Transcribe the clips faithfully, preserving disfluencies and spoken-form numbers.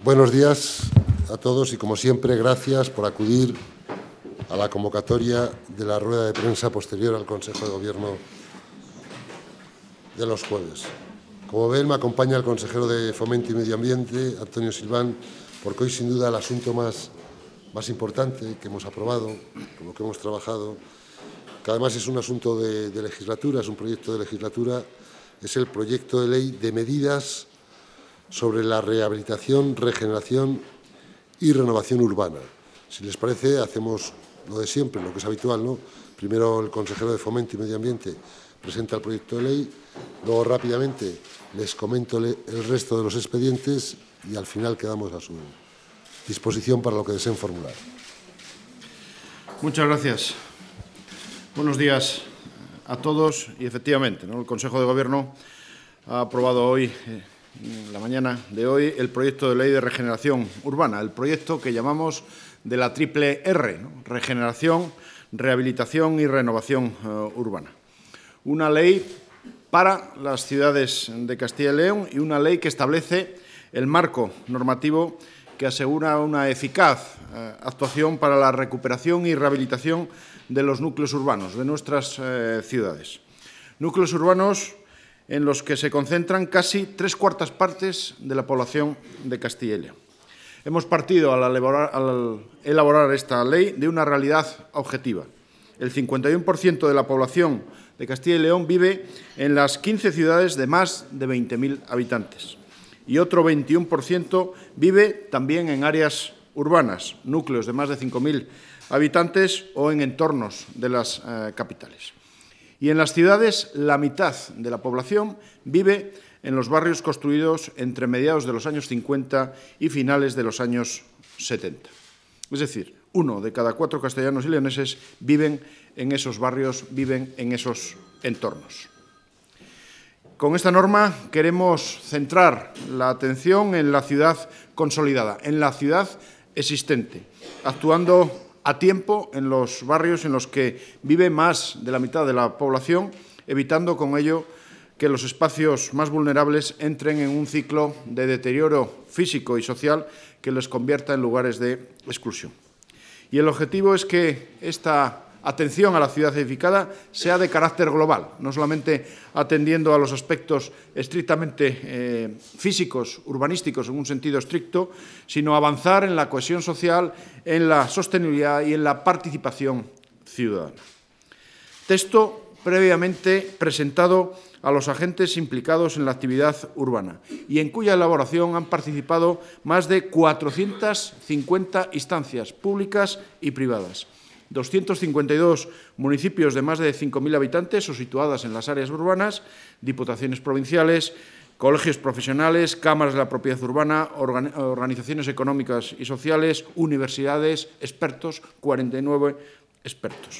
Buenos días a todos y, como siempre, gracias por acudir a la convocatoria de la rueda de prensa posterior al Consejo de Gobierno de los jueves. Como ven, me acompaña el consejero de Fomento y Medio Ambiente, Antonio Silván, porque hoy, sin duda, el asunto más, más importante que hemos aprobado, por lo que hemos trabajado, que además es un asunto de, de legislatura, es un proyecto de legislatura, es el proyecto de ley de medidas sobre la rehabilitación, regeneración y renovación urbana. Si les parece, hacemos lo de siempre, lo que es habitual, ¿no? Primero el consejero de Fomento y Medio Ambiente presenta el proyecto de ley, luego rápidamente les comento el resto de los expedientes y al final quedamos a su disposición para lo que deseen formular. Muchas gracias. Buenos días a todos y, efectivamente, ¿no?, el Consejo de Gobierno ha aprobado hoy, eh, en la mañana de hoy, el proyecto de ley de regeneración urbana, el proyecto que llamamos de la triple R, ¿no? Regeneración, rehabilitación y renovación uh, urbana. Una ley para las ciudades de Castilla y León y una ley que establece el marco normativo que asegura una eficaz eh, actuación para la recuperación y rehabilitación de los núcleos urbanos de nuestras eh, ciudades. Núcleos urbanos en los que se concentran casi tres cuartas partes de la población de Castilla y León. Hemos partido al elaborar, al elaborar esta ley de una realidad objetiva. El cincuenta y uno por ciento de la población de Castilla y León vive en las quince ciudades de más de veinte mil habitantes y otro veintiuno por ciento vive también en áreas urbanas, núcleos de más de cinco mil habitantes o en entornos de las eh, capitales. Y en las ciudades, la mitad de la población vive en los barrios construidos entre mediados de los años cincuenta y finales de los años setenta. Es decir, uno de cada cuatro castellanos y leoneses viven en esos barrios, viven en esos entornos. Con esta norma queremos centrar la atención en la ciudad consolidada, en la ciudad existente, actuando a tiempo en los barrios en los que vive más de la mitad de la población, evitando con ello que los espacios más vulnerables entren en un ciclo de deterioro físico y social que les convierta en lugares de exclusión. Y el objetivo es que esta atención a la ciudad edificada sea de carácter global, no solamente atendiendo a los aspectos estrictamente eh, físicos, urbanísticos en un sentido estricto, sino avanzar en la cohesión social, en la sostenibilidad y en la participación ciudadana. Texto previamente presentado a los agentes implicados en la actividad urbana y en cuya elaboración han participado más de cuatrocientas cincuenta instancias públicas y privadas. doscientos cincuenta y dos municipios de más de cinco mil habitantes o situadas en las áreas urbanas, diputaciones provinciales, colegios profesionales, cámaras de la propiedad urbana, organizaciones económicas y sociales, universidades, expertos, cuarenta y nueve expertos.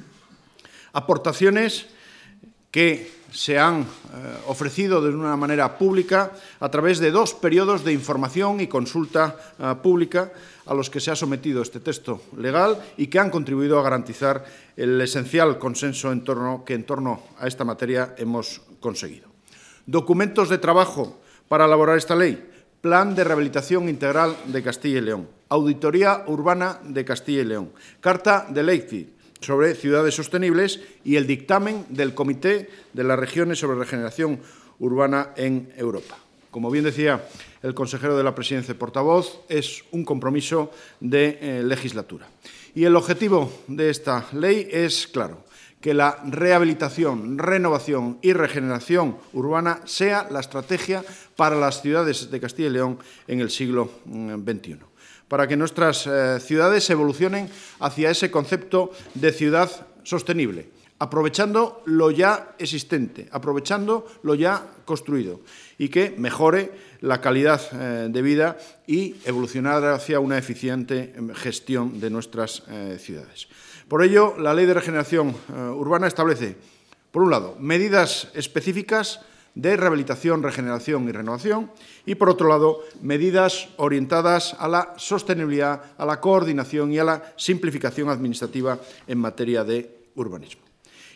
Aportaciones que se han eh, ofrecido de una manera pública a través de dos periodos de información y consulta eh, pública a los que se ha sometido este texto legal y que han contribuido a garantizar el esencial consenso en torno, que en torno a esta materia hemos conseguido. Documentos de trabajo para elaborar esta ley: Plan de Rehabilitación Integral de Castilla y León, Auditoría Urbana de Castilla y León, Carta de Leipzig sobre ciudades sostenibles y el dictamen del Comité de las Regiones sobre Regeneración Urbana en Europa. Como bien decía el consejero de la Presidencia portavoz, es un compromiso de eh, legislatura. Y el objetivo de esta ley es claro: que la rehabilitación, renovación y regeneración urbana sea la estrategia para las ciudades de Castilla y León en el siglo veintiuno. Para que nuestras eh, ciudades evolucionen hacia ese concepto de ciudad sostenible, aprovechando lo ya existente, aprovechando lo ya construido y que mejore la calidad eh, de vida y evolucionar hacia una eficiente gestión de nuestras eh, ciudades. Por ello, la Ley de Regeneración eh, Urbana establece, por un lado, medidas específicas de rehabilitación, regeneración y renovación y, por otro lado, medidas orientadas a la sostenibilidad, a la coordinación y a la simplificación administrativa en materia de urbanismo.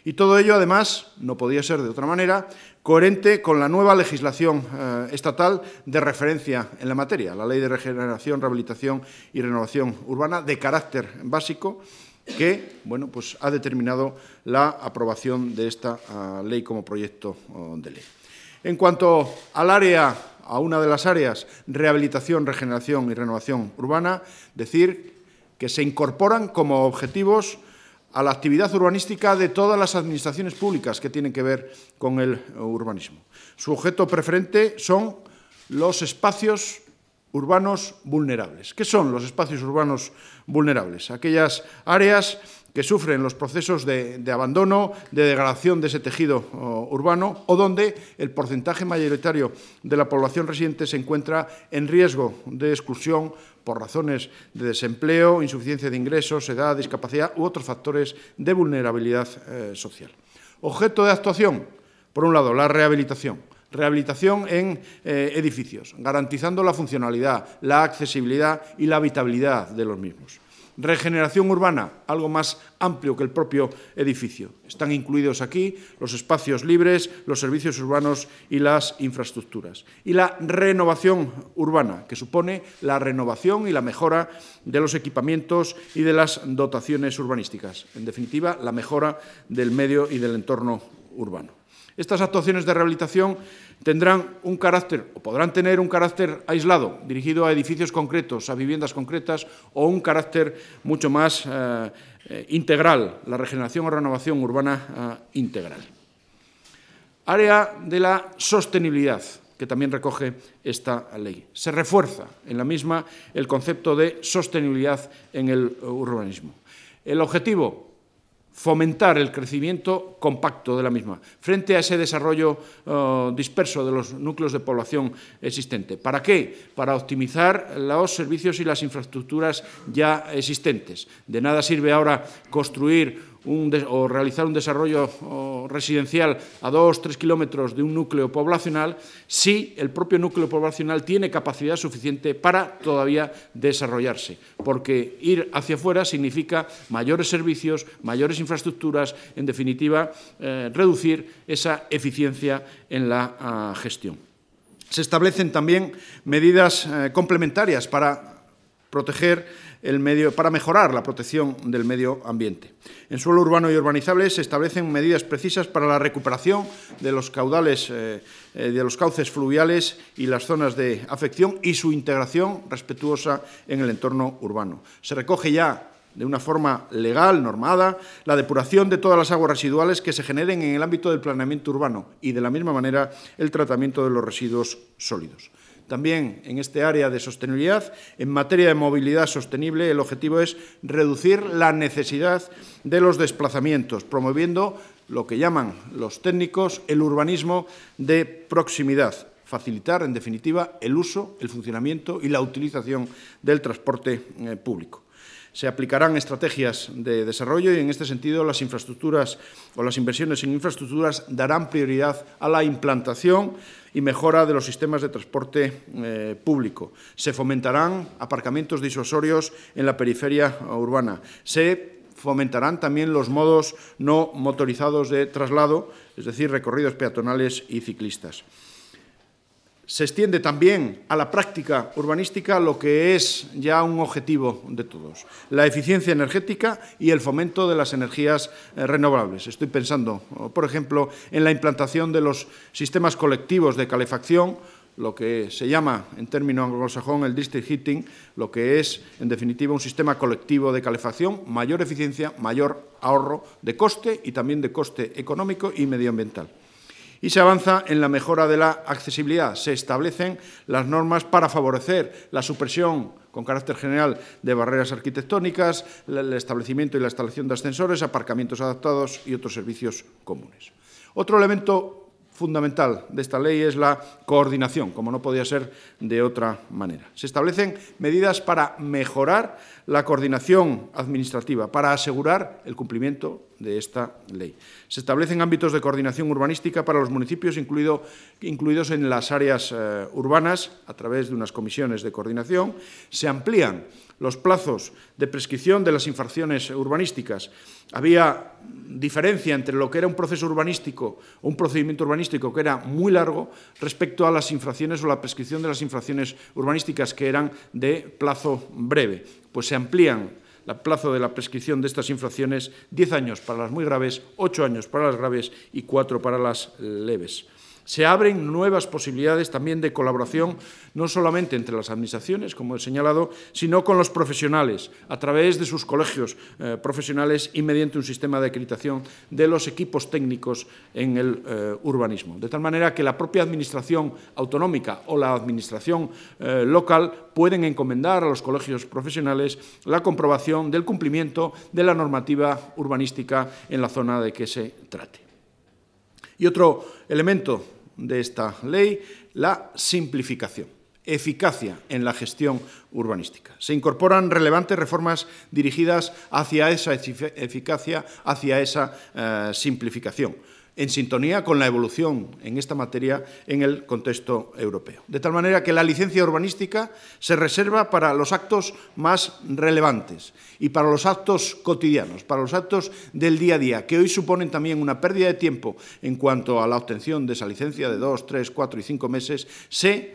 Y todo ello, además, no podía ser de otra manera, coherente con la nueva legislación eh, estatal de referencia en la materia, la Ley de Regeneración, Rehabilitación y Renovación Urbana, de carácter básico, que bueno, pues ha determinado la aprobación de esta uh, ley como proyecto uh, de ley. En cuanto al área, a una de las áreas, rehabilitación, regeneración y renovación urbana, decir que se incorporan como objetivos a la actividad urbanística de todas las administraciones públicas que tienen que ver con el urbanismo. Su objeto preferente son los espacios urbanos vulnerables. ¿Qué son los espacios urbanos vulnerables? Aquellas áreas que sufren los procesos de, de abandono, de degradación de ese tejido uh, urbano, o donde el porcentaje mayoritario de la población residente se encuentra en riesgo de exclusión por razones de desempleo, insuficiencia de ingresos, edad, discapacidad u otros factores de vulnerabilidad eh, social. Objeto de actuación, por un lado, la rehabilitación. Rehabilitación en eh, edificios, garantizando la funcionalidad, la accesibilidad y la habitabilidad de los mismos. Regeneración urbana, algo más amplio que el propio edificio. Están incluidos aquí los espacios libres, los servicios urbanos y las infraestructuras. Y la renovación urbana, que supone la renovación y la mejora de los equipamientos y de las dotaciones urbanísticas. En definitiva, la mejora del medio y del entorno urbano. Estas actuaciones de rehabilitación tendrán un carácter, o podrán tener un carácter aislado, dirigido a edificios concretos, a viviendas concretas, o un carácter mucho más eh, eh, integral, la regeneración o renovación urbana eh, integral. Área de la sostenibilidad, que también recoge esta ley. Se refuerza en la misma el concepto de sostenibilidad en el urbanismo. El objetivo, fomentar el crecimiento compacto de la misma, frente a ese desarrollo uh, disperso de los núcleos de población existente. ¿Para qué? Para optimizar los servicios y las infraestructuras ya existentes. De nada sirve ahora construir un o realizar un desarrollo o, residencial a dos, tres kilómetros de un núcleo poblacional si el propio núcleo poblacional tiene capacidad suficiente para todavía desarrollarse, porque ir hacia afuera significa mayores servicios, mayores infraestructuras, en definitiva, eh, reducir esa eficiencia en la uh, gestión. Se establecen también medidas eh, complementarias para proteger el medio, para mejorar la protección del medio ambiente. En suelo urbano y urbanizable se establecen medidas precisas para la recuperación de los caudales, eh, de los cauces fluviales y las zonas de afección y su integración respetuosa en el entorno urbano. Se recoge ya de una forma legal, normada, la depuración de todas las aguas residuales que se generen en el ámbito del planeamiento urbano y, de la misma manera, el tratamiento de los residuos sólidos. También en este área de sostenibilidad, en materia de movilidad sostenible, el objetivo es reducir la necesidad de los desplazamientos, promoviendo lo que llaman los técnicos el urbanismo de proximidad, facilitar, en definitiva, el uso, el funcionamiento y la utilización del transporte eh, público. Se aplicarán estrategias de desarrollo y, en este sentido, las infraestructuras o las inversiones en infraestructuras darán prioridad a la implantación y mejora de los sistemas de transporte eh, público. Se fomentarán aparcamientos disuasorios en la periferia urbana. Se fomentarán también los modos no motorizados de traslado, es decir, recorridos peatonales y ciclistas. Se extiende también a la práctica urbanística lo que es ya un objetivo de todos, la eficiencia energética y el fomento de las energías renovables. Estoy pensando, por ejemplo, en la implantación de los sistemas colectivos de calefacción, lo que se llama, en término anglosajón, el district heating, lo que es, en definitiva, un sistema colectivo de calefacción, mayor eficiencia, mayor ahorro de coste y también de coste económico y medioambiental. Y se avanza en la mejora de la accesibilidad. Se establecen las normas para favorecer la supresión, con carácter general, de barreras arquitectónicas, el establecimiento y la instalación de ascensores, aparcamientos adaptados y otros servicios comunes. Otro elemento fundamental de esta ley es la coordinación, como no podía ser de otra manera. Se establecen medidas para mejorar la coordinación administrativa, para asegurar el cumplimiento de esta ley. Se establecen ámbitos de coordinación urbanística para los municipios, incluido, incluidos en las áreas eh, urbanas, a través de unas comisiones de coordinación. Se amplían los plazos de prescripción de las infracciones urbanísticas. Había diferencia entre lo que era un proceso urbanístico o un procedimiento urbanístico que era muy largo respecto a las infracciones o la prescripción de las infracciones urbanísticas que eran de plazo breve. Pues se amplían el plazo de la prescripción de estas infracciones, diez años para las muy graves, ocho años para las graves y cuatro para las leves. Se abren nuevas posibilidades también de colaboración, no solamente entre las administraciones, como he señalado, sino con los profesionales, a través de sus colegios eh, profesionales y mediante un sistema de acreditación de los equipos técnicos en el eh, urbanismo. De tal manera que la propia administración autonómica o la administración eh, local pueden encomendar a los colegios profesionales la comprobación del cumplimiento de la normativa urbanística en la zona de que se trate. Y otro elemento de esta ley, la simplificación, eficacia en la gestión urbanística. Se incorporan relevantes reformas dirigidas hacia esa eficacia, hacia esa eh, simplificación, en sintonía con la evolución en esta materia en el contexto europeo. De tal manera que la licencia urbanística se reserva para los actos más relevantes y para los actos cotidianos, para los actos del día a día, que hoy suponen también una pérdida de tiempo en cuanto a la obtención de esa licencia de dos, tres, cuatro y cinco meses. Se,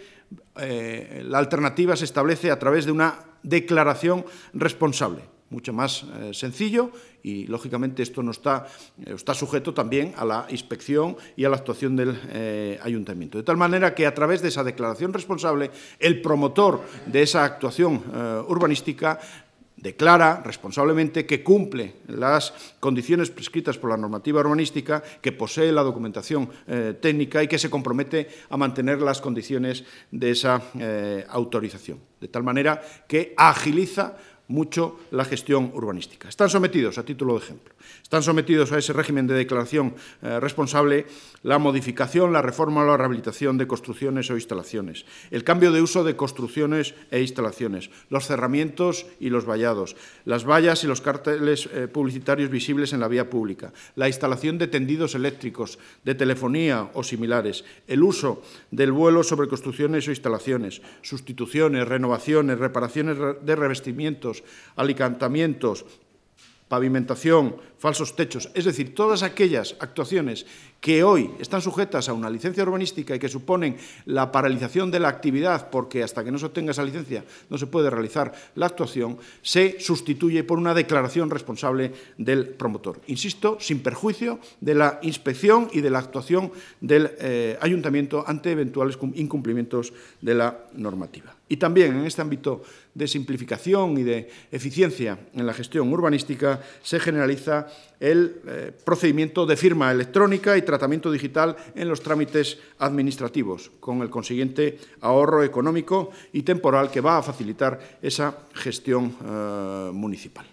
eh, la alternativa se establece a través de una declaración responsable, mucho más eh, sencillo y, lógicamente, esto no está, eh, está sujeto también a la inspección y a la actuación del eh, ayuntamiento. De tal manera que, a través de esa declaración responsable, el promotor de esa actuación eh, urbanística declara responsablemente que cumple las condiciones prescritas por la normativa urbanística, que posee la documentación eh, técnica y que se compromete a mantener las condiciones de esa eh, autorización. De tal manera que agiliza mucho la gestión urbanística. Están sometidos, a título de ejemplo, están sometidos a ese régimen de declaración eh, responsable la modificación, la reforma o la rehabilitación de construcciones o instalaciones, el cambio de uso de construcciones e instalaciones, los cerramientos y los vallados, las vallas y los carteles eh, publicitarios visibles en la vía pública, la instalación de tendidos eléctricos, de telefonía o similares, el uso del vuelo sobre construcciones o instalaciones, sustituciones, renovaciones, reparaciones de revestimientos, alicantamientos, pavimentación, falsos techos, es decir, todas aquellas actuaciones que hoy están sujetas a una licencia urbanística y que suponen la paralización de la actividad porque hasta que no se obtenga esa licencia no se puede realizar la actuación, se sustituye por una declaración responsable del promotor. Insisto, sin perjuicio de la inspección y de la actuación del eh, ayuntamiento ante eventuales incumplimientos de la normativa. Y también en este ámbito de simplificación y de eficiencia en la gestión urbanística se generaliza el eh, procedimiento de firma electrónica y tratamiento digital en los trámites administrativos, con el consiguiente ahorro económico y temporal que va a facilitar esa gestión eh, municipal.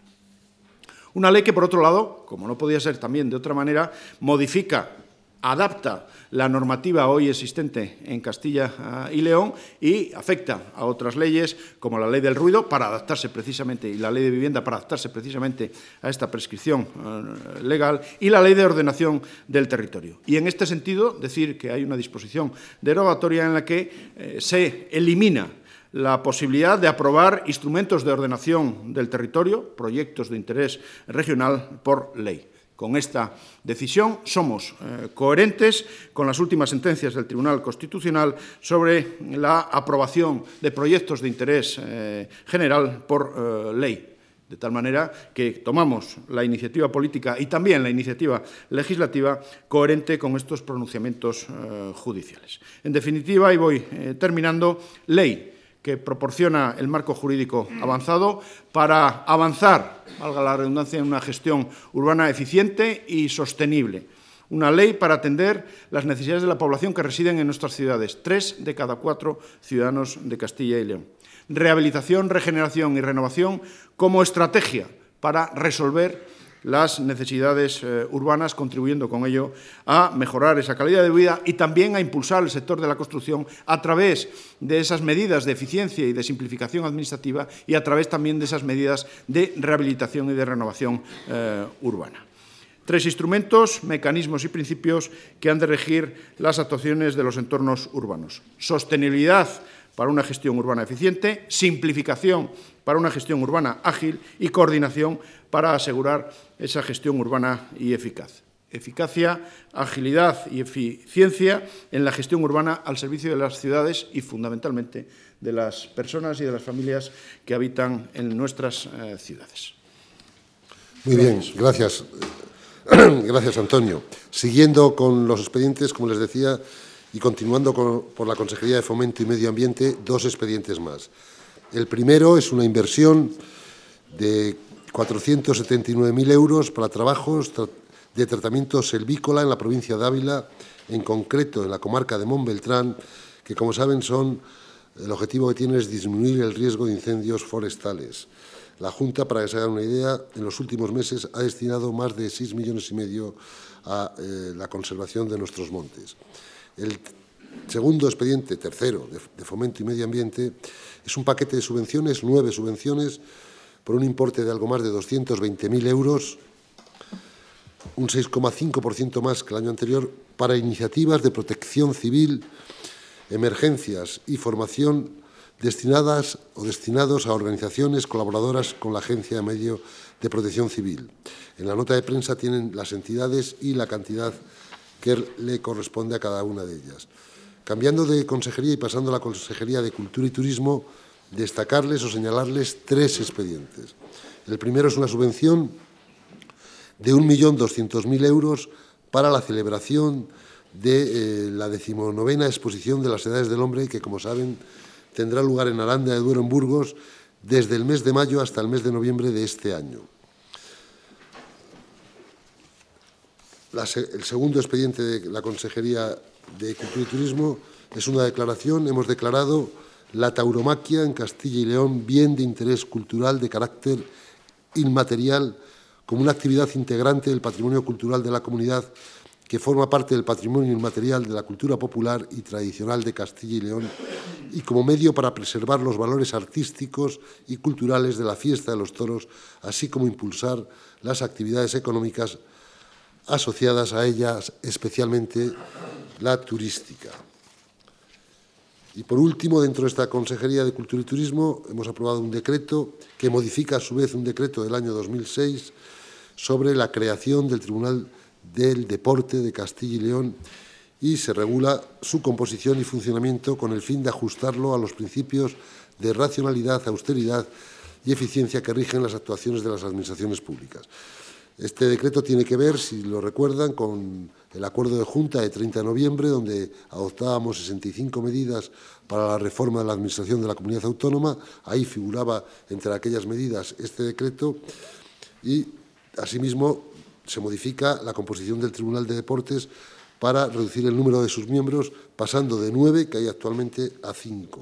Una ley que, por otro lado, como no podía ser también de otra manera, modifica, adapta la normativa hoy existente en Castilla y León y afecta a otras leyes, como la ley del ruido, para adaptarse precisamente, y la ley de vivienda para adaptarse precisamente a esta prescripción eh, legal, y la ley de ordenación del territorio. Y en este sentido, decir que hay una disposición derogatoria en la que eh, se elimina la posibilidad de aprobar instrumentos de ordenación del territorio, proyectos de interés regional, por ley. Con esta decisión somos eh, coherentes con las últimas sentencias del Tribunal Constitucional sobre la aprobación de proyectos de interés eh, general por eh, ley. De tal manera que tomamos la iniciativa política y también la iniciativa legislativa coherente con estos pronunciamientos eh, judiciales. En definitiva, y voy eh, terminando, ley que proporciona el marco jurídico avanzado para avanzar, valga la redundancia, en una gestión urbana eficiente y sostenible. Una ley para atender las necesidades de la población que residen en nuestras ciudades, tres de cada cuatro ciudadanos de Castilla y León. Rehabilitación, regeneración y renovación como estrategia para resolver las necesidades eh, urbanas, contribuyendo con ello a mejorar esa calidad de vida y también a impulsar el sector de la construcción a través de esas medidas de eficiencia y de simplificación administrativa y a través también de esas medidas de rehabilitación y de renovación eh, urbana. Tres instrumentos, mecanismos y principios que han de regir las actuaciones de los entornos urbanos. Sostenibilidad para una gestión urbana eficiente, simplificación para una gestión urbana ágil y coordinación para asegurar esa gestión urbana y eficaz. Eficacia, agilidad y eficiencia en la gestión urbana al servicio de las ciudades y, fundamentalmente, de las personas y de las familias que habitan en nuestras eh, ciudades. Muy bien, gracias. Gracias, Antonio. Siguiendo con los expedientes, como les decía, y continuando con, por la Consejería de Fomento y Medio Ambiente, dos expedientes más. El primero es una inversión de cuatrocientos setenta y nueve mil euros para trabajos de tratamiento selvícola en la provincia de Ávila, en concreto en la comarca de Montbeltrán, que, como saben, son, el objetivo que tienen es disminuir el riesgo de incendios forestales. La Junta, para que se hagan una idea, en los últimos meses ha destinado más de seis millones y medio a eh, la conservación de nuestros montes. El segundo expediente, tercero, de, de Fomento y Medio Ambiente, es un paquete de subvenciones, nueve subvenciones, por un importe de algo más de doscientos veinte mil euros, un seis coma cinco por ciento más que el año anterior, para iniciativas de protección civil, emergencias y formación destinadas o destinados a organizaciones colaboradoras con la Agencia de Medio de Protección Civil. En la nota de prensa tienen las entidades y la cantidad que le corresponde a cada una de ellas. Cambiando de consejería y pasando a la Consejería de Cultura y Turismo, destacarles o señalarles tres expedientes. El primero es una subvención de un millón doscientos mil euros para la celebración de eh, la decimonovena exposición de las edades del hombre, que, como saben, tendrá lugar en Aranda de Duero, en Burgos, desde el mes de mayo hasta el mes de noviembre de este año. La, el segundo expediente de la Consejería de Cultura y Turismo es una declaración. Hemos declarado la tauromaquia en Castilla y León bien de interés cultural de carácter inmaterial como una actividad integrante del patrimonio cultural de la comunidad que forma parte del patrimonio inmaterial de la cultura popular y tradicional de Castilla y León y como medio para preservar los valores artísticos y culturales de la fiesta de los toros, así como impulsar las actividades económicas asociadas a ellas, especialmente la turística. Y, por último, dentro de esta Consejería de Cultura y Turismo, hemos aprobado un decreto que modifica, a su vez, un decreto del año dos mil seis sobre la creación del Tribunal del Deporte de Castilla y León y se regula su composición y funcionamiento con el fin de ajustarlo a los principios de racionalidad, austeridad y eficiencia que rigen las actuaciones de las administraciones públicas. Este decreto tiene que ver, si lo recuerdan, con el acuerdo de Junta de treinta de noviembre, donde adoptábamos sesenta y cinco medidas para la reforma de la Administración de la Comunidad Autónoma. Ahí figuraba entre aquellas medidas este decreto y, asimismo, se modifica la composición del Tribunal de Deportes para reducir el número de sus miembros, pasando de nueve, que hay actualmente, a cinco.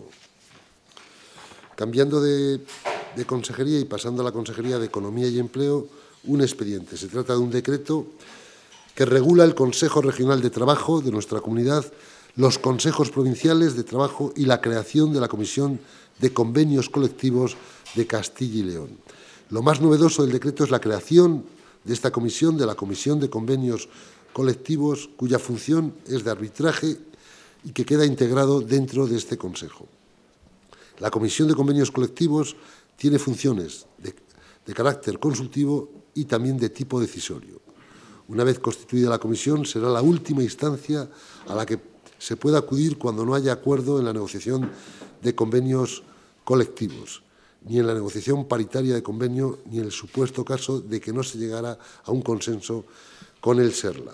Cambiando de, de consejería y pasando a la Consejería de Economía y Empleo, un expediente. Se trata de un decreto que regula el Consejo Regional de Trabajo de nuestra comunidad, los consejos provinciales de trabajo y la creación de la Comisión de Convenios Colectivos de Castilla y León. Lo más novedoso del decreto es la creación de esta comisión, de la Comisión de Convenios Colectivos, cuya función es de arbitraje y que queda integrado dentro de este Consejo. La Comisión de Convenios Colectivos tiene funciones de, de carácter consultivo y también de tipo decisorio. Una vez constituida la comisión, será la última instancia a la que se pueda acudir cuando no haya acuerdo en la negociación de convenios colectivos, ni en la negociación paritaria de convenio, ni en el supuesto caso de que no se llegara a un consenso con el SERLA.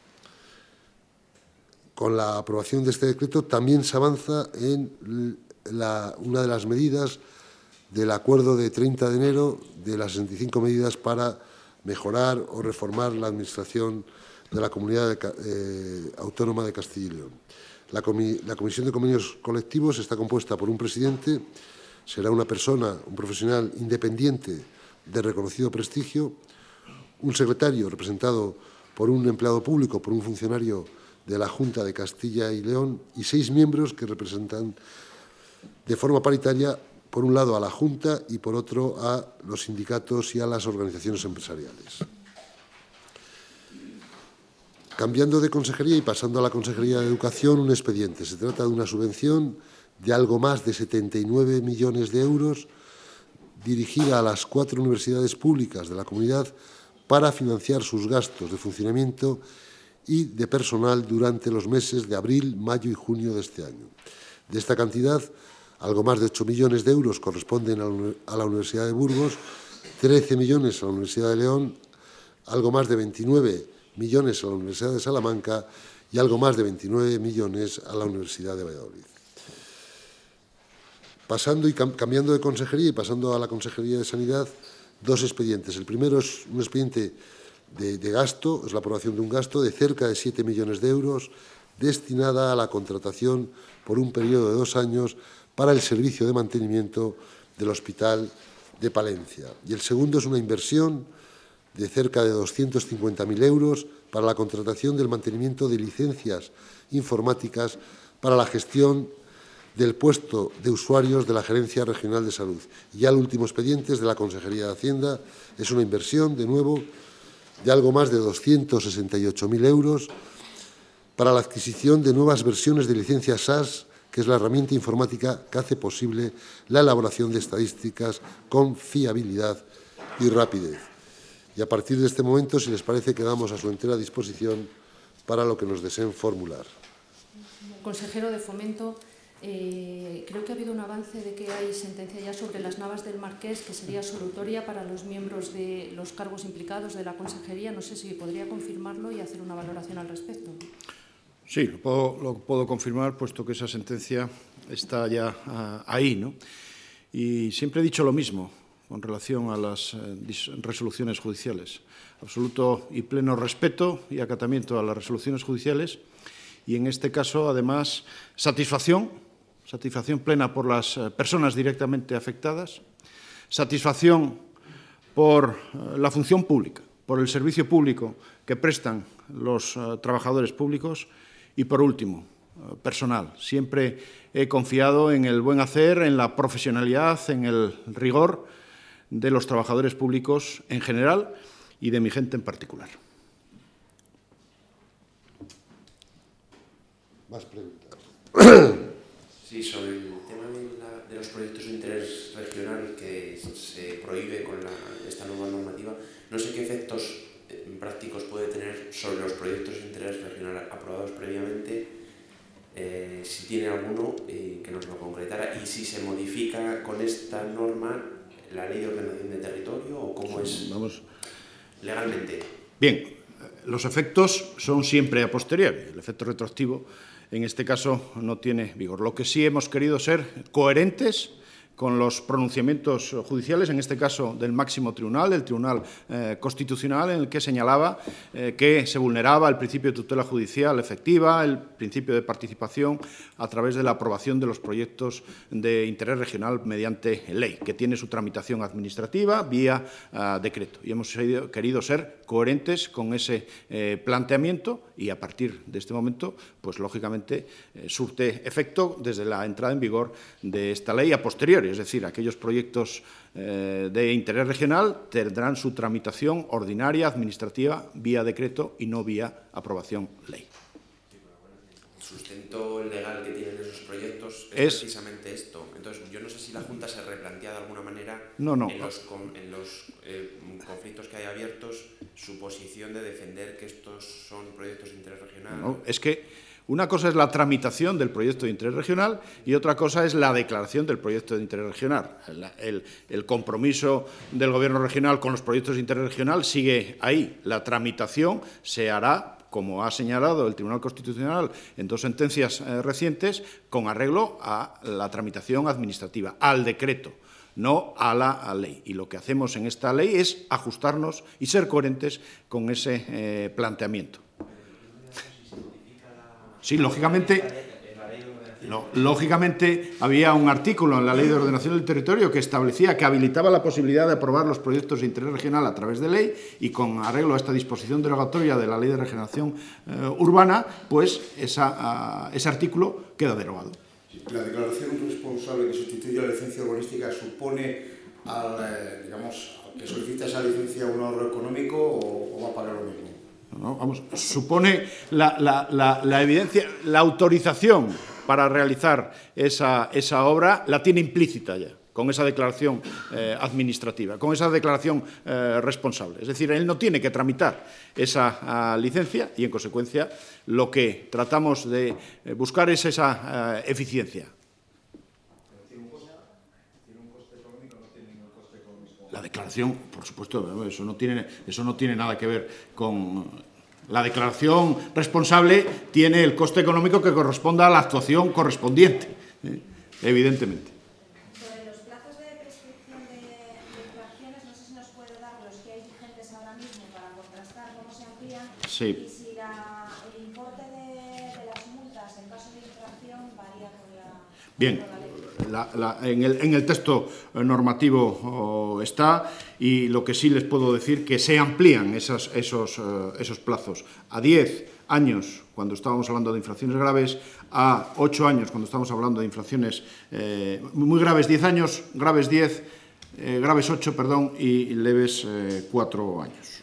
Con la aprobación de este decreto también se avanza en la, una de las medidas del acuerdo de treinta de enero de las sesenta y cinco medidas para mejorar o reformar la administración de la Comunidad de, eh, Autónoma de Castilla y León. La, comi la Comisión de Convenios Colectivos está compuesta por un presidente, será una persona, un profesional independiente de reconocido prestigio, un secretario representado por un empleado público, por un funcionario de la Junta de Castilla y León y seis miembros que representan de forma paritaria, por un lado, a la Junta y, por otro, a los sindicatos y a las organizaciones empresariales. Cambiando de consejería y pasando a la Consejería de Educación, un expediente. Se trata de una subvención de algo más de setenta y nueve millones de euros dirigida a las cuatro universidades públicas de la comunidad para financiar sus gastos de funcionamiento y de personal durante los meses de abril, mayo y junio de este año. De esta cantidad, algo más de ocho millones de euros corresponden a la Universidad de Burgos, trece millones a la Universidad de León, algo más de veintinueve millones a la Universidad de Salamanca y algo más de veintinueve millones a la Universidad de Valladolid. Pasando y cambiando de consejería y pasando a la Consejería de Sanidad, dos expedientes. El primero es un expediente de, de gasto, es la aprobación de un gasto de cerca de siete millones de euros destinada a la contratación por un periodo de dos años para el servicio de mantenimiento del Hospital de Palencia. Y el segundo es una inversión de cerca de doscientos cincuenta mil euros para la contratación del mantenimiento de licencias informáticas para la gestión del puesto de usuarios de la Gerencia Regional de Salud. Y ya el último expediente es de la Consejería de Hacienda, es una inversión, de nuevo, de algo más de doscientos sesenta y ocho mil euros para la adquisición de nuevas versiones de licencia S A S, que es la herramienta informática que hace posible la elaboración de estadísticas con fiabilidad y rapidez. Y a partir de este momento, si les parece, quedamos a su entera disposición para lo que nos deseen formular. Consejero de Fomento, eh, creo que ha habido un avance de que hay sentencia ya sobre las Navas del Marqués, que sería absolutoria para los miembros de los cargos implicados de la Consejería. No sé si podría confirmarlo y hacer una valoración al respecto. Sí, lo puedo, lo puedo confirmar, puesto que esa sentencia está ya uh, ahí, ¿no? Y siempre he dicho lo mismo con relación a las eh, resoluciones judiciales. Absoluto y pleno respeto y acatamiento a las resoluciones judiciales y, en este caso, además, satisfacción, satisfacción plena por las eh, personas directamente afectadas, satisfacción por eh, la función pública, por el servicio público que prestan los eh, trabajadores públicos y, por último, eh, personal. Siempre he confiado en el buen hacer, en la profesionalidad, en el rigor de los trabajadores públicos en general y de mi gente en particular. Más preguntas. Sí, sobre el tema de, la, de los proyectos de interés regional que se prohíbe con la, esta nueva normativa, no sé qué efectos prácticos puede tener sobre los proyectos de interés regional aprobados previamente, eh, si tiene alguno, eh, que nos lo concretara, y si se modifica con esta norma la ley de ordenación de territorio o cómo es Vamos. legalmente. Bien, los efectos son siempre a posteriori. El efecto retroactivo, en este caso, no tiene vigor. Lo que sí hemos querido ser coherentes con los pronunciamientos judiciales, en este caso del máximo tribunal, el Tribunal eh, Constitucional, en el que señalaba eh, que se vulneraba el principio de tutela judicial efectiva, el principio de participación a través de la aprobación de los proyectos de interés regional mediante ley, que tiene su tramitación administrativa vía uh, decreto. Y hemos querido ser coherentes con ese eh, planteamiento y, a partir de este momento, pues lógicamente eh, surte efecto desde la entrada en vigor de esta ley a posteriori. Es decir, aquellos proyectos eh, de interés regional tendrán su tramitación ordinaria, administrativa, vía decreto y no vía aprobación ley. El sustento legal que tienen esos proyectos es, es precisamente esto. Entonces, yo no sé si la Junta se replantea de alguna manera no, no. en los, en los eh, conflictos que hay abiertos su posición de defender que estos son proyectos de interés regional. No, es que una cosa es la tramitación del proyecto de interés regional y otra cosa es la declaración del proyecto de interés regional. El, el, el compromiso del Gobierno regional con los proyectos de interés regional sigue ahí. La tramitación se hará, como ha señalado el Tribunal Constitucional en dos sentencias eh, recientes, con arreglo a la tramitación administrativa, al decreto, no a la a ley. Y lo que hacemos en esta ley es ajustarnos y ser coherentes con ese eh, planteamiento. Sí, lógicamente, no, lógicamente había un artículo en la Ley de Ordenación del Territorio que establecía que habilitaba la posibilidad de aprobar los proyectos de interés regional a través de ley, y con arreglo a esta disposición derogatoria de la Ley de Regeneración eh, Urbana, pues esa, uh, ese artículo queda derogado. La declaración responsable que sustituye a la licencia urbanística supone al, eh, digamos, que solicita esa licencia un ahorro económico o, o va a pagar lo mismo. ¿no? Vamos, supone la, la, la, la evidencia, la autorización para realizar esa, esa obra la tiene implícita ya, con esa declaración eh, administrativa, con esa declaración eh, responsable. Es decir, él no tiene que tramitar esa uh, licencia y, en consecuencia, lo que tratamos de buscar es esa uh, eficiencia. La declaración, por supuesto, eso no tiene, eso no tiene nada que ver con... La declaración responsable tiene el coste económico que corresponda a la actuación correspondiente, ¿eh? Evidentemente. Sobre los plazos de prescripción de, de infracciones, no sé si nos puede dar los que hay vigentes ahora mismo para contrastar cómo se amplían. Sí. Y si la, el importe de, de las multas en caso de infracción varía con la, Bien. con la ley. La, la, en, el, en el texto normativo oh, está, y lo que sí les puedo decir que se amplían esas, esos, uh, esos plazos a diez años cuando estábamos hablando de infracciones graves, a ocho años cuando estamos hablando de infracciones eh, muy graves diez años, graves diez, eh, graves ocho, perdón, y leves eh, cuatro años.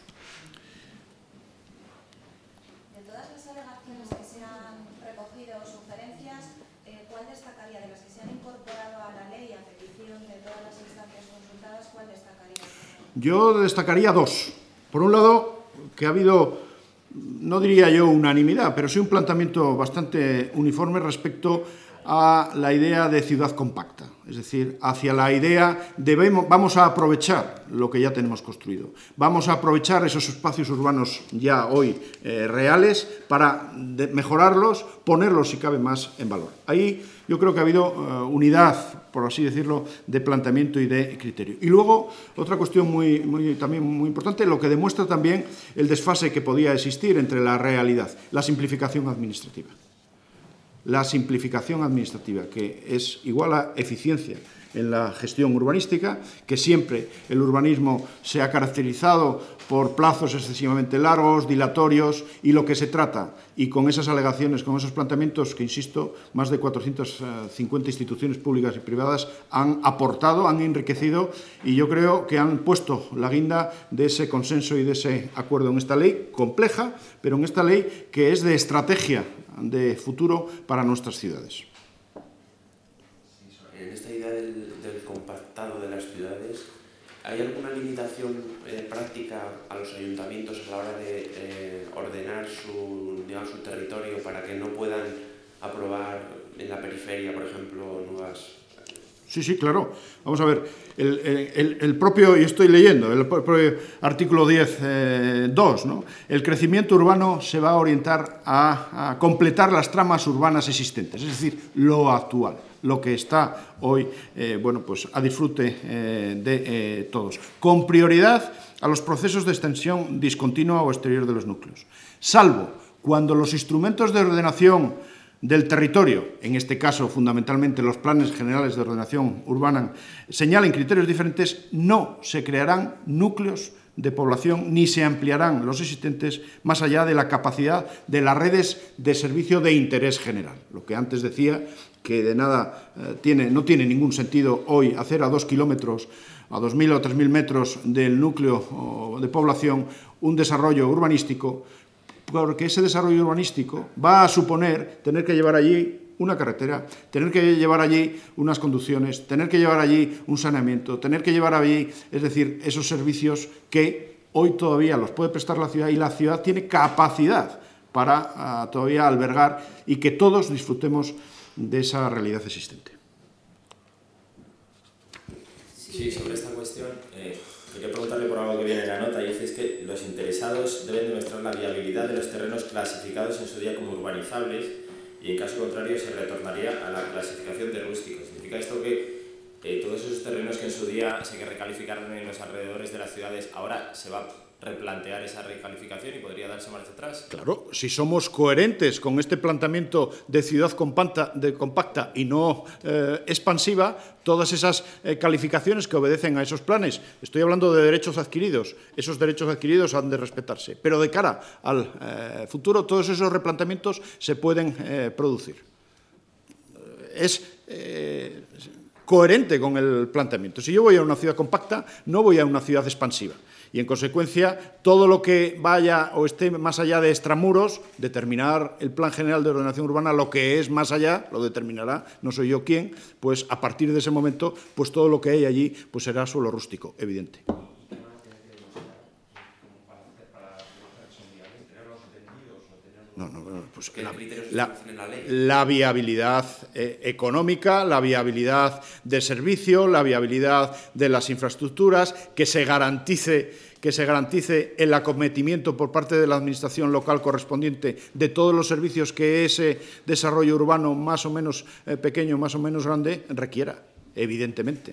De todas las alegaciones que se han recogido o sugerencias, eh, ¿cuál destacaría de las que se han incorporado a la ley a petición de todas las instancias consultadas? ¿Cuál destacaría? Yo destacaría dos. Por un lado, que ha habido, no diría yo unanimidad, pero sí un planteamiento bastante uniforme respecto a la idea de ciudad compacta. Es decir, hacia la idea de vamos a aprovechar lo que ya tenemos construido. Vamos a aprovechar esos espacios urbanos ya hoy eh, reales para de, mejorarlos, ponerlos, si cabe más, en valor. Ahí yo creo que ha habido uh, unidad, por así decirlo, de planteamiento y de criterio. Y luego, otra cuestión muy, muy, también muy importante, lo que demuestra también el desfase que podía existir entre la realidad, la simplificación administrativa. La simplificación administrativa, que es igual a eficiencia en la gestión urbanística, que siempre el urbanismo se ha caracterizado por plazos excesivamente largos, dilatorios, y lo que se trata, y con esas alegaciones, con esos planteamientos que, insisto, más de cuatrocientas cincuenta instituciones públicas y privadas han aportado, han enriquecido, y yo creo que han puesto la guinda de ese consenso y de ese acuerdo en esta ley compleja, pero en esta ley que es de estrategia de futuro para nuestras ciudades. En esta idea del, del compactado de las ciudades, ¿hay alguna limitación eh, práctica a los ayuntamientos a la hora de eh, ordenar su, digamos, su territorio para que no puedan aprobar en la periferia, por ejemplo, nuevas... Sí, sí, claro. Vamos a ver, el, el, el propio, y estoy leyendo, el propio artículo diez punto dos, ¿no? El crecimiento urbano se va a orientar a, a completar las tramas urbanas existentes, es decir, lo actual, lo que está hoy, eh, bueno, pues a disfrute eh, de eh, todos, con prioridad a los procesos de extensión discontinua o exterior de los núcleos, salvo cuando los instrumentos de ordenación del territorio, en este caso fundamentalmente los planes generales de ordenación urbana, señalen criterios diferentes, no se crearán núcleos de población ni se ampliarán los existentes más allá de la capacidad de las redes de servicio de interés general. Lo que antes decía, que de nada eh, tiene, no tiene ningún sentido hoy hacer a dos kilómetros, a dos mil o tres mil metros del núcleo de población un desarrollo urbanístico, porque ese desarrollo urbanístico va a suponer tener que llevar allí una carretera, tener que llevar allí unas conducciones, tener que llevar allí un saneamiento, tener que llevar allí, es decir, esos servicios que hoy todavía los puede prestar la ciudad y la ciudad tiene capacidad para uh, todavía albergar y que todos disfrutemos de esa realidad existente. Sí, sobre esta cuestión, eh, quería preguntarle por algo que viene en la nota, y es que los interesados deben demostrar la viabilidad de los terrenos clasificados en su día como urbanizables, y en caso contrario se retornaría a la clasificación de rústicos. ¿Significa esto que eh, todos esos terrenos que en su día se recalificaron en los alrededores de las ciudades, ahora se va a replantear esa recalificación y podría darse marcha atrás? Claro, si somos coherentes con este planteamiento de ciudad compacta, de compacta y no eh, expansiva, todas esas eh, calificaciones que obedecen a esos planes, estoy hablando de derechos adquiridos, esos derechos adquiridos han de respetarse, pero de cara al eh, futuro todos esos replanteamientos se pueden eh, producir. Es eh, coherente con el planteamiento. Si yo voy a una ciudad compacta, no voy a una ciudad expansiva. Y, en consecuencia, todo lo que vaya o esté más allá de extramuros, determinar el Plan General de Ordenación Urbana, lo que es más allá, lo determinará, no soy yo quién, pues a partir de ese momento, pues todo lo que hay allí pues será suelo rústico, evidente. No, no, no, pues la, la, la viabilidad eh, económica, la viabilidad del servicio, la viabilidad de las infraestructuras, que se garantice, que se garantice el acometimiento por parte de la Administración local correspondiente de todos los servicios que ese desarrollo urbano más o menos eh, pequeño, más o menos grande, requiera, evidentemente.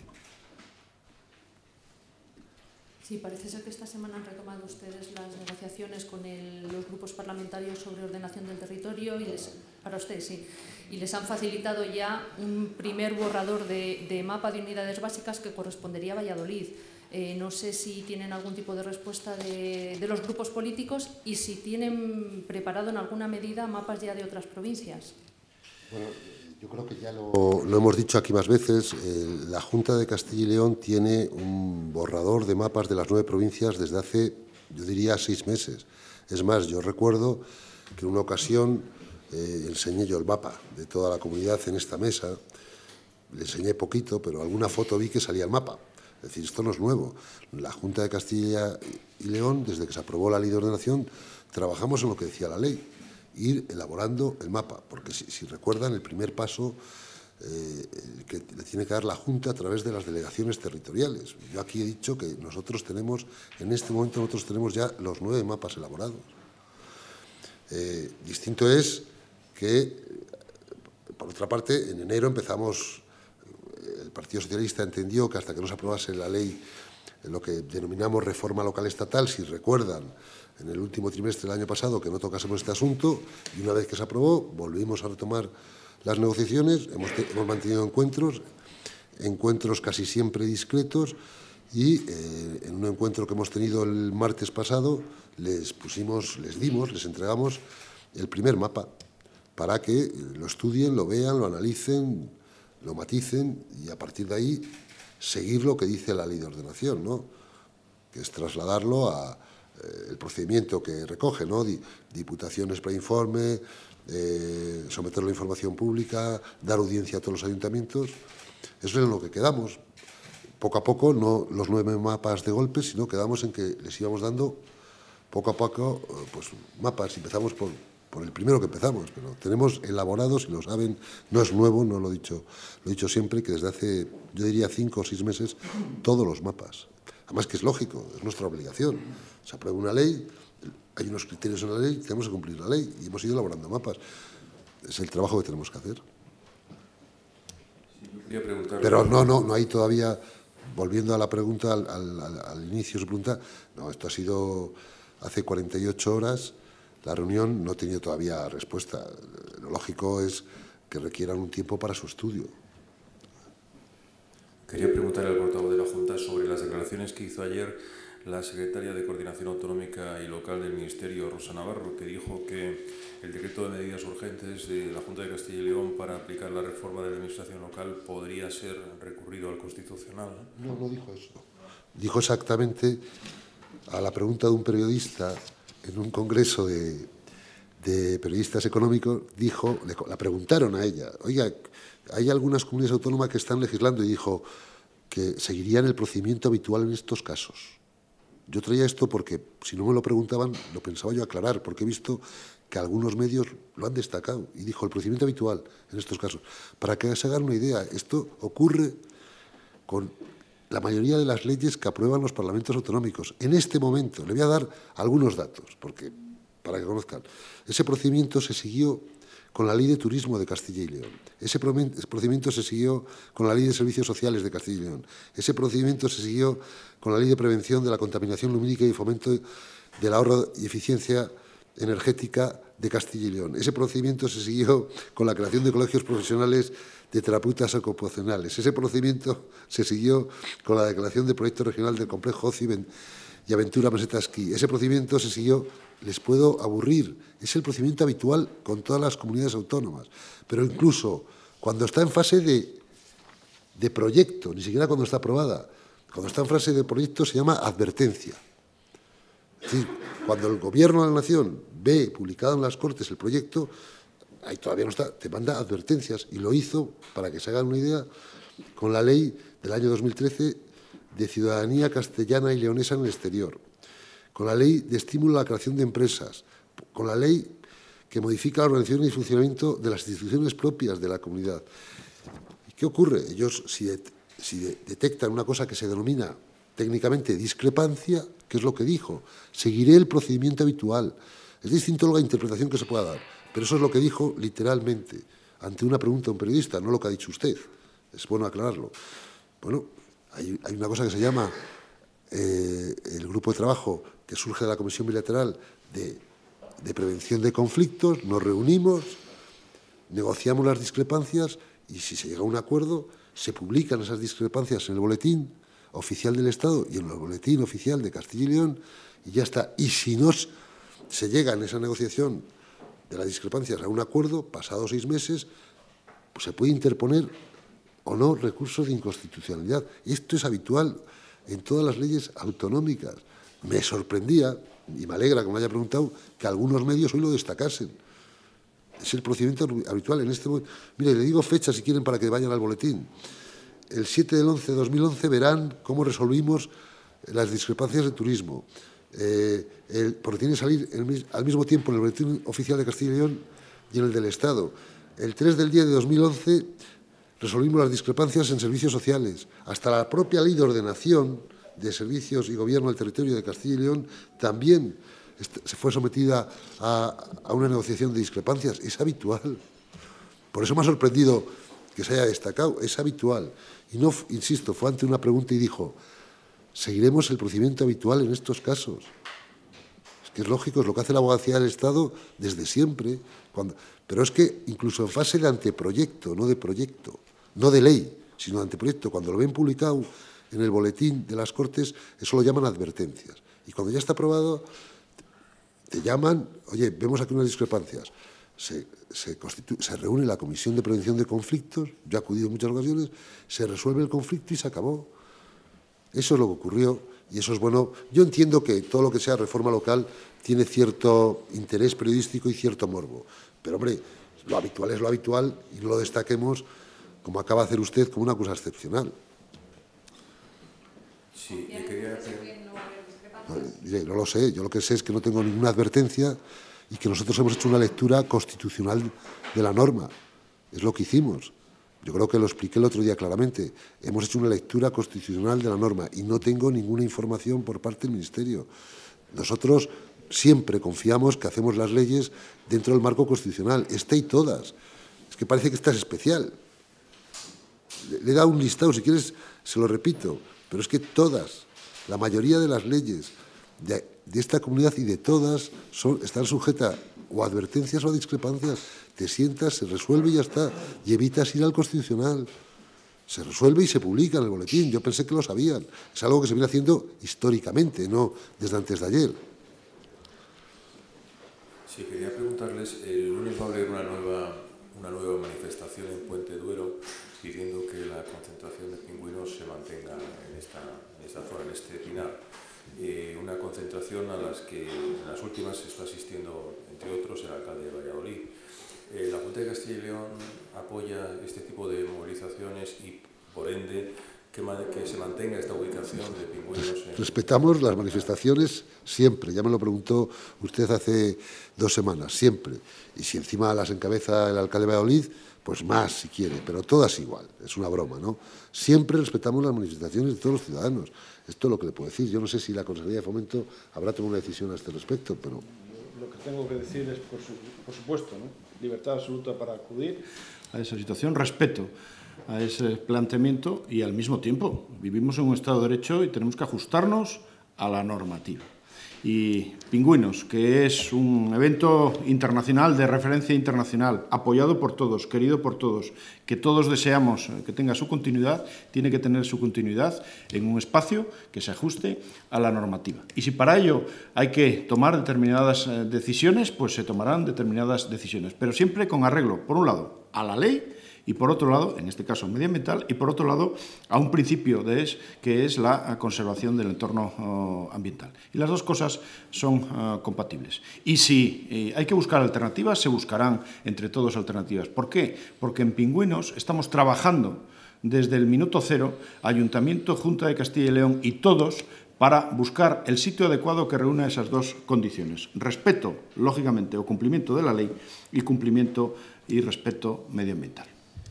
Sí, parece ser que esta semana han retomado ustedes las negociaciones con el, los grupos parlamentarios sobre ordenación del territorio y les, para ustedes, sí, y les han facilitado ya un primer borrador de, de mapa de unidades básicas que correspondería a Valladolid. Eh, no sé si tienen algún tipo de respuesta de, de los grupos políticos y si tienen preparado en alguna medida mapas ya de otras provincias. Bueno, yo creo que ya lo, lo hemos dicho aquí más veces, eh, la Junta de Castilla y León tiene un borrador de mapas de las nueve provincias desde hace, yo diría, seis meses. Es más, yo recuerdo que en una ocasión eh, enseñé yo el mapa de toda la comunidad en esta mesa, le enseñé poquito, pero alguna foto vi que salía el mapa. Es decir, esto no es nuevo. La Junta de Castilla y León, desde que se aprobó la Ley de Ordenación, trabajamos en lo que decía la ley, ir elaborando el mapa, porque si, si recuerdan, el primer paso eh, que le tiene que dar la Junta a través de las delegaciones territoriales. Yo aquí he dicho que nosotros tenemos, en este momento nosotros tenemos ya los nueve mapas elaborados. Eh, distinto es que, por otra parte, en enero empezamos, el Partido Socialista entendió que hasta que no se aprobase la ley, lo que denominamos reforma local estatal, si recuerdan, en el último trimestre del año pasado, que no tocásemos este asunto, y una vez que se aprobó, volvimos a retomar las negociaciones, hemos, hemos mantenido encuentros, encuentros casi siempre discretos, y eh, en un encuentro que hemos tenido el martes pasado, les pusimos, les dimos, les entregamos el primer mapa, para que lo estudien, lo vean, lo analicen, lo maticen, y a partir de ahí seguir lo que dice la Ley de Ordenación, ¿no? Que es trasladarlo a el procedimiento que recoge, ¿no? Diputaciones preinforme, eh, someterlo a información pública, dar audiencia a todos los ayuntamientos. Eso es en lo que quedamos. Poco a poco, no los nueve mapas de golpe, sino quedamos en que les íbamos dando poco a poco pues, mapas. Empezamos por, por el primero que empezamos, pero tenemos elaborados, y lo saben, no es nuevo, no lo he dicho, lo he dicho siempre, que desde hace, yo diría, cinco o seis meses, todos los mapas. Además que es lógico, es nuestra obligación. Se aprueba una ley, hay unos criterios en la ley, tenemos que cumplir la ley y hemos ido elaborando mapas. Es el trabajo que tenemos que hacer. Pero no, no, no hay todavía, volviendo a la pregunta, al, al, al inicio de su pregunta, no, esto ha sido hace cuarenta y ocho horas, la reunión no ha tenido todavía respuesta. Lo lógico es que requieran un tiempo para su estudio. Quería preguntarle al portavoz de la Junta sobre las declaraciones que hizo ayer la secretaria de Coordinación Autonómica y Local del Ministerio, Rosa Navarro, que dijo que el decreto de medidas urgentes de la Junta de Castilla y León para aplicar la reforma de la Administración local podría ser recurrido al Constitucional. No, no dijo eso. Dijo exactamente, a la pregunta de un periodista en un congreso de, de periodistas económicos, dijo, le, la preguntaron a ella, oiga, hay algunas comunidades autónomas que están legislando, y dijo que seguirían el procedimiento habitual en estos casos. Yo traía esto porque, si no me lo preguntaban, lo pensaba yo aclarar, porque he visto que algunos medios lo han destacado. Y dijo, el procedimiento habitual en estos casos. Para que se hagan una idea, esto ocurre con la mayoría de las leyes que aprueban los parlamentos autonómicos. En este momento, le voy a dar algunos datos, porque para que conozcan. Ese procedimiento se siguió con la Ley de Turismo de Castilla y León. Ese procedimiento se siguió con la Ley de Servicios Sociales de Castilla y León. Ese procedimiento se siguió con la Ley de Prevención de la Contaminación Lumínica y Fomento del Ahorro y Eficiencia Energética de Castilla y León. Ese procedimiento se siguió con la creación de colegios profesionales de terapeutas ocupacionales. Ese procedimiento se siguió con la declaración de proyecto regional del complejo Ocio y Aventura Meseta Esquí. Ese procedimiento se siguió, les puedo aburrir, es el procedimiento habitual con todas las comunidades autónomas, pero incluso cuando está en fase de, de proyecto, ni siquiera cuando está aprobada, cuando está en fase de proyecto se llama advertencia. Es decir, cuando el Gobierno de la Nación ve publicado en las Cortes el proyecto, ahí todavía no está, te manda advertencias, y lo hizo, para que se hagan una idea, con la ley del año dos mil trece de ciudadanía castellana y leonesa en el exterior, con la ley de estímulo a la creación de empresas, con la ley que modifica la organización y funcionamiento de las instituciones propias de la comunidad. ¿Y qué ocurre? Ellos, si, de, si de, detectan una cosa que se denomina técnicamente discrepancia, ¿qué es lo que dijo? Seguiré el procedimiento habitual. Es distinto la interpretación que se pueda dar, pero eso es lo que dijo literalmente, ante una pregunta de un periodista, no lo que ha dicho usted. Es bueno aclararlo. Bueno, hay, hay una cosa que se llama eh, el grupo de trabajo que surge de la Comisión Bilateral de, de Prevención de Conflictos. Nos reunimos, negociamos las discrepancias y, si se llega a un acuerdo, se publican esas discrepancias en el boletín oficial del Estado y en el boletín oficial de Castilla y León, y ya está. Y si no se llega en esa negociación de las discrepancias a un acuerdo, pasados seis meses, pues se puede interponer o no recursos de inconstitucionalidad. Esto es habitual en todas las leyes autonómicas. Me sorprendía, y me alegra que me haya preguntado, que algunos medios hoy lo destacasen. Es el procedimiento habitual en este momento. Mire, le digo fechas si quieren para que vayan al boletín. El siete del once de dos mil once verán cómo resolvimos las discrepancias de turismo, eh, el, porque tiene que salir el, al mismo tiempo en el boletín oficial de Castilla y León y en el del Estado. El tres del diez de dos mil once resolvimos las discrepancias en servicios sociales. Hasta la propia Ley de Ordenación de Servicios y Gobierno del Territorio de Castilla y León también se fue sometida a, a una negociación de discrepancias. Es habitual. Por eso me ha sorprendido que se haya destacado. Es habitual. Y no, insisto, fue ante una pregunta y dijo: seguiremos el procedimiento habitual en estos casos. Es que es lógico, es lo que hace la Abogacía del Estado desde siempre. Cuando, pero es que incluso en fase de anteproyecto, no de proyecto, no de ley, sino de anteproyecto, cuando lo ven publicado en el boletín de las Cortes, eso lo llaman advertencias. Y cuando ya está aprobado, te llaman: oye, vemos aquí unas discrepancias. Se, se, se reúne la Comisión de Prevención de Conflictos, yo he acudido en muchas ocasiones, se resuelve el conflicto y se acabó. Eso es lo que ocurrió y eso es bueno. Yo entiendo que todo lo que sea reforma local tiene cierto interés periodístico y cierto morbo, pero, hombre, lo habitual es lo habitual y no lo destaquemos, como acaba de hacer usted, como una cosa excepcional. Sí, me quería... No, no lo sé, yo lo que sé es que no tengo ninguna advertencia y que nosotros hemos hecho una lectura constitucional de la norma. Es lo que hicimos. Yo creo que lo expliqué el otro día claramente. Hemos hecho una lectura constitucional de la norma y no tengo ninguna información por parte del Ministerio. Nosotros siempre confiamos que hacemos las leyes dentro del marco constitucional. Este y todas. Es que parece que esta es especial. Le he dado un listado, si quieres se lo repito, pero es que todas, la mayoría de las leyes de, de esta comunidad y de todas son, están sujetas o a advertencias o a discrepancias. Te sientas, se resuelve y ya está, y evitas ir al Constitucional. Se resuelve y se publica en el boletín. Yo pensé que lo sabían. Es algo que se viene haciendo históricamente, no desde antes de ayer. Sí, quería preguntarles, el lunes va a haber una nueva, una nueva manifestación en Puente Duero pidiendo que la concentración de pingüinos se mantenga en esta, en esta zona, en este pinar. Eh, una concentración a las que en las últimas se está asistiendo, entre otros, el alcalde de Valladolid. Eh, la Junta de Castilla y León apoya este tipo de movilizaciones y, por ende, que, que se mantenga esta ubicación de pingüinos. En... Respetamos las manifestaciones siempre, ya me lo preguntó usted hace dos semanas, siempre. Y si encima las encabeza el alcalde de Valladolid, pues más si quiere, pero todas igual, es una broma, ¿no? Siempre respetamos las manifestaciones de todos los ciudadanos. Esto es lo que le puedo decir. Yo no sé si la Consejería de Fomento habrá tomado una decisión a este respecto, pero... Lo que tengo que decir es, por, su, por supuesto, ¿no? Libertad absoluta para acudir a esa situación, respeto a ese planteamiento y, al mismo tiempo, vivimos en un Estado de Derecho y tenemos que ajustarnos a la normativa. Y Pingüinos, que es un evento internacional, de referencia internacional, apoyado por todos, querido por todos, que todos deseamos que tenga su continuidad, tiene que tener su continuidad en un espacio que se ajuste a la normativa. Y si para ello hay que tomar determinadas decisiones, pues se tomarán determinadas decisiones, pero siempre con arreglo, por un lado, a la ley y por otro lado, en este caso medioambiental, y por otro lado a un principio de es, que es la conservación del entorno uh, ambiental. Y las dos cosas son uh, compatibles. Y si eh, hay que buscar alternativas, se buscarán entre todos alternativas. ¿Por qué? Porque en Pingüinos estamos trabajando desde el minuto cero, Ayuntamiento, Junta de Castilla y León y todos, para buscar el sitio adecuado que reúna esas dos condiciones. Respeto, lógicamente, o cumplimiento de la ley y cumplimiento y respeto medioambiental.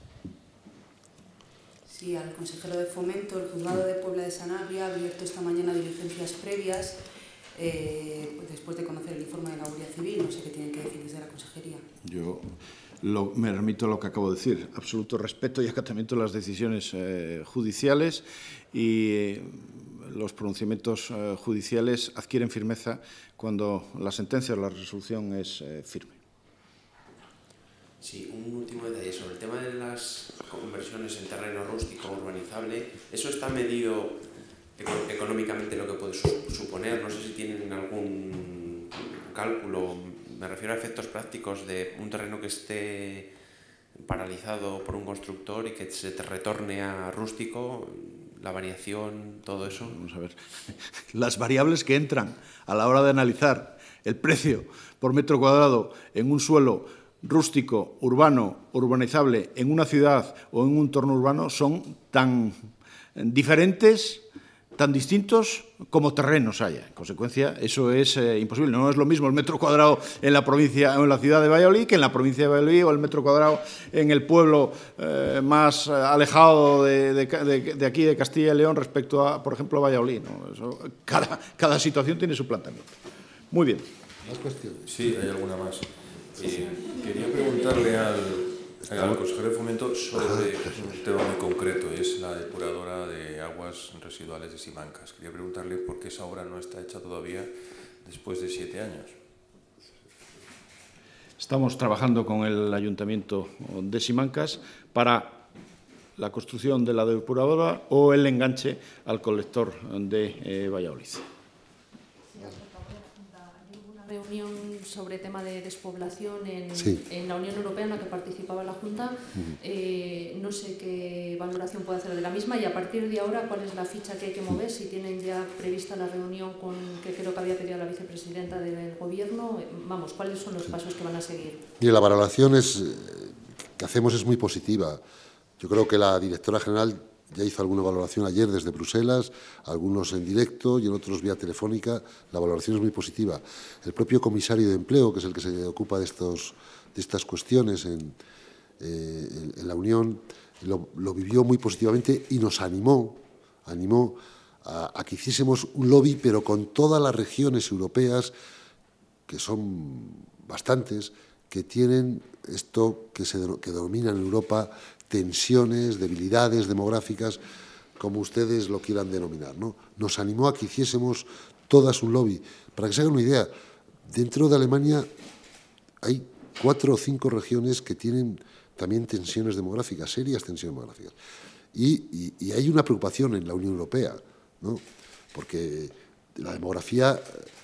Sí, al consejero de Fomento, el Juzgado de Puebla de Sanabria ha abierto esta mañana diligencias previas eh, después de conocer el informe de la Guardia Civil. No sé qué tienen que decir desde la Consejería. Yo lo, me remito a lo que acabo de decir. Absoluto respeto y acatamiento de las decisiones eh, judiciales y eh, los pronunciamientos eh, judiciales adquieren firmeza cuando la sentencia o la resolución es eh, firme. Sí, un último detalle sobre el tema de las conversiones en terreno rústico urbanizable. ¿Eso está medido económicamente lo que puede suponer? No sé si tienen algún cálculo. Me refiero a efectos prácticos de un terreno que esté paralizado por un constructor y que se te retorne a rústico, la variación, todo eso. Vamos a ver. Las variables que entran a la hora de analizar el precio por metro cuadrado en un suelo rústico, urbano, urbanizable, en una ciudad o en un entorno urbano son tan diferentes, tan distintos como terrenos haya. En consecuencia, eso es eh, imposible. No es lo mismo el metro cuadrado en la provincia o en la ciudad de Valladolid que en la provincia de Valladolid o el metro cuadrado en el pueblo eh, más alejado de, de, de, de aquí, de Castilla y León, respecto a, por ejemplo, a Valladolid, ¿no? Eso, cada, cada situación tiene su planteamiento. Muy bien. ¿Más cuestiones? Sí, hay alguna más. Eh, quería preguntarle al, al consejero de Fomento sobre un tema muy concreto, es la depuradora de aguas residuales de Simancas. Quería preguntarle por qué esa obra no está hecha todavía después de siete años. Estamos trabajando con el Ayuntamiento de Simancas para la construcción de la depuradora o el enganche al colector de eh, Valladolid. Reunión sobre tema de despoblación en, sí. en la Unión Europea en la que participaba la Junta. Uh-huh. eh, no sé qué valoración puede hacer de la misma y a partir de ahora cuál es la ficha que hay que mover, si tienen ya prevista la reunión con que creo que había pedido la vicepresidenta del Gobierno. Vamos, ¿cuáles son los sí. pasos que van a seguir? Mire, la valoración es, que hacemos es muy positiva. Yo creo que la directora general ya hizo alguna valoración ayer desde Bruselas, algunos en directo y en otros vía telefónica. La valoración es muy positiva. El propio comisario de Empleo, que es el que se ocupa de, estos, de estas cuestiones en, eh, en, en la Unión, lo, lo vivió muy positivamente y nos animó, animó a, a que hiciésemos un lobby, pero con todas las regiones europeas, que son bastantes, que tienen esto que se que denomina en Europa tensiones, debilidades demográficas, como ustedes lo quieran denominar, ¿no? Nos animó a que hiciésemos todas un lobby. Para que se hagan una idea, dentro de Alemania hay cuatro o cinco regiones que tienen también tensiones demográficas, serias tensiones demográficas. Y, y, y hay una preocupación en la Unión Europea, ¿no? Porque la demografía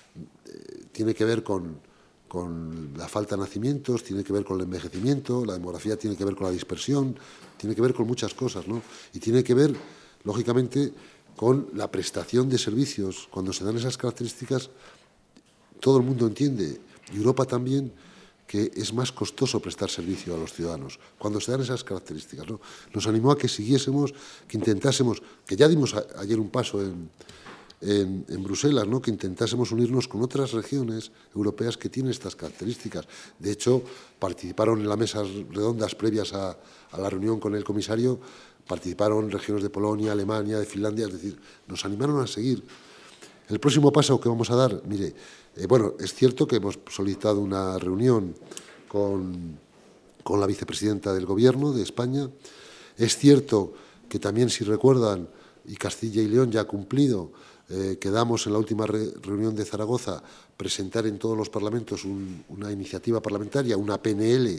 eh, tiene que ver con con la falta de nacimientos, tiene que ver con el envejecimiento, la demografía tiene que ver con la dispersión, tiene que ver con muchas cosas, ¿no? Y tiene que ver, lógicamente, con la prestación de servicios. Cuando se dan esas características, todo el mundo entiende, y Europa también, que es más costoso prestar servicio a los ciudadanos. Cuando se dan esas características, ¿no? Nos animó a que siguiésemos, que intentásemos, que ya dimos a, ayer un paso en... En, en Bruselas, ¿no? Que intentásemos unirnos con otras regiones europeas que tienen estas características. De hecho, participaron en las mesas redondas previas a, a la reunión con el comisario, participaron regiones de Polonia, Alemania, de Finlandia, es decir, nos animaron a seguir. El próximo paso que vamos a dar, mire, eh, bueno, es cierto que hemos solicitado una reunión con, con la vicepresidenta del Gobierno de España. Es cierto que también, si recuerdan, y Castilla y León ya ha cumplido, Eh, quedamos en la última re reunión de Zaragoza presentar en todos los parlamentos un, una iniciativa parlamentaria, una P N L,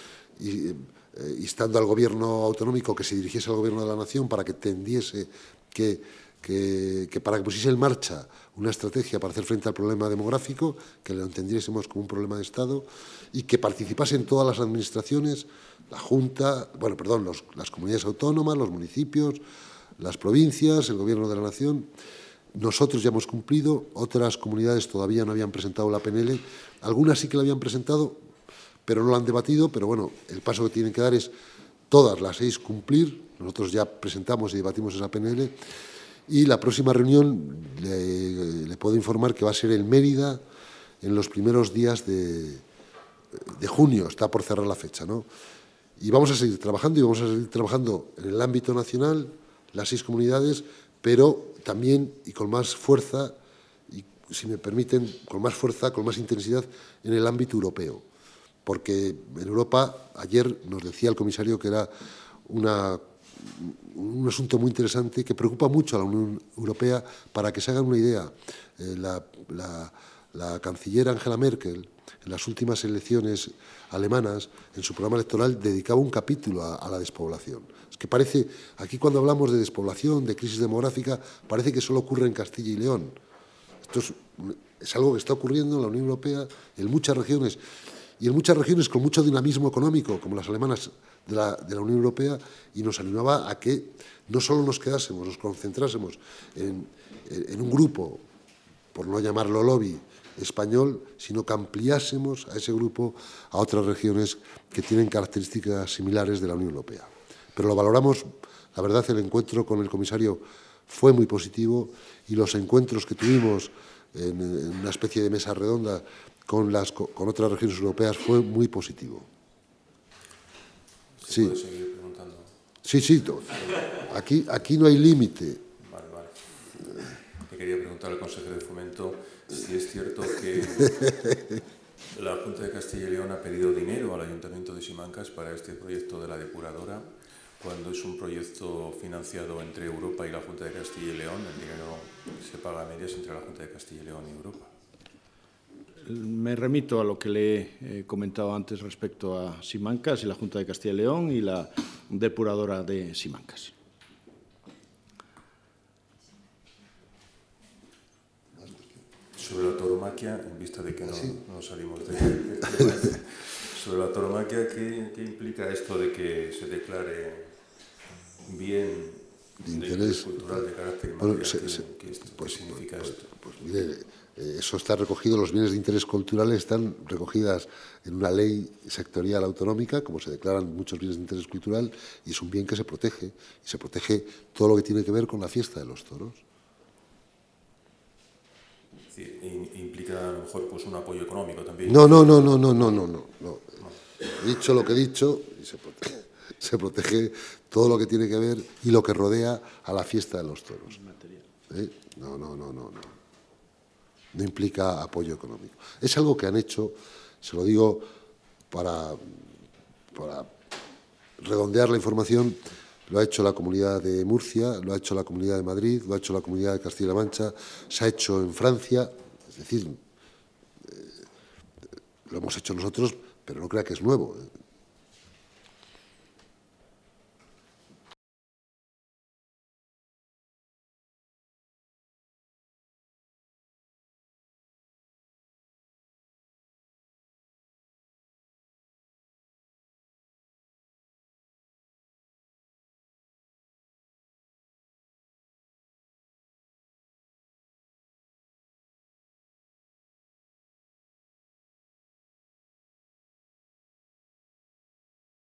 y, eh, instando al Gobierno autonómico que se dirigiese al Gobierno de la Nación para que tendiese, que, que, que para que pusiese en marcha una estrategia para hacer frente al problema demográfico, que lo entendiésemos como un problema de Estado y que participasen todas las administraciones, la Junta, bueno, perdón, los, las comunidades autónomas, los municipios, las provincias, el Gobierno de la Nación. Nosotros ya hemos cumplido, otras comunidades todavía no habían presentado la P N L, algunas sí que la habían presentado, pero no la han debatido, pero bueno, el paso que tienen que dar es todas las seis cumplir. Nosotros ya presentamos y debatimos esa P N L y la próxima reunión le, le puedo informar que va a ser en Mérida en los primeros días de, de junio, está por cerrar la fecha, ¿no? Y vamos a seguir trabajando y vamos a seguir trabajando en el ámbito nacional, las seis comunidades, pero también y con más fuerza, y si me permiten, con más fuerza, con más intensidad en el ámbito europeo. Porque en Europa, ayer nos decía el comisario que era una, un asunto muy interesante que preocupa mucho a la Unión Europea. Para que se hagan una idea, eh, la, la, la canciller Angela Merkel, en las últimas elecciones alemanas, en su programa electoral, dedicaba un capítulo a, a la despoblación. Es que parece, aquí cuando hablamos de despoblación, de crisis demográfica, parece que solo ocurre en Castilla y León. Esto es, es algo que está ocurriendo en la Unión Europea, en muchas regiones, y en muchas regiones con mucho dinamismo económico, como las alemanas de la, de la Unión Europea, y nos animaba a que no solo nos quedásemos, nos concentrásemos en, en un grupo, por no llamarlo lobby, español, sino que ampliásemos a ese grupo a otras regiones que tienen características similares de la Unión Europea. Pero lo valoramos, la verdad, el encuentro con el comisario fue muy positivo y los encuentros que tuvimos en, en una especie de mesa redonda con, las, con otras regiones europeas fue muy positivo. ¿Se sí. puede seguir preguntando? Sí, sí, aquí, aquí no hay límite. Vale, vale. Me quería preguntar al consejero de Fomento si es cierto que la Junta de Castilla y León ha pedido dinero al Ayuntamiento de Simancas para este proyecto de la depuradora, cuando es un proyecto financiado entre Europa y la Junta de Castilla y León. El dinero se paga a medias entre la Junta de Castilla y León y Europa. Me remito a lo que le he comentado antes respecto a Simancas y la Junta de Castilla y León y la depuradora de Simancas. Sobre la tauromaquia, en vista de que no, ¿Sí? no salimos de, de este sobre la tauromaquia, ¿qué, ¿qué implica esto de que se declare bien de interés cultural de carácter inmaterial? Bueno, se, se, ¿Qué, qué, pues, ¿qué significa pues, esto? Pues, pues mire, eh, eso está recogido, los bienes de interés cultural están recogidas en una ley sectorial autonómica, como se declaran muchos bienes de interés cultural, y es un bien que se protege, y se protege todo lo que tiene que ver con la fiesta de los toros. ¿Implica a lo mejor pues, un apoyo económico también? No, no, no, no, no, no, no, no. no. He dicho lo que he dicho y se protege, se protege todo lo que tiene que ver y lo que rodea a la fiesta de los toros. ¿Eh? No, no, no, no, no. No implica apoyo económico. Es algo que han hecho, se lo digo para, para redondear la información. Lo ha hecho la Comunidad de Murcia, lo ha hecho la Comunidad de Madrid, lo ha hecho la Comunidad de Castilla-La Mancha, se ha hecho en Francia, es decir, eh, lo hemos hecho nosotros, pero no crea que es nuevo.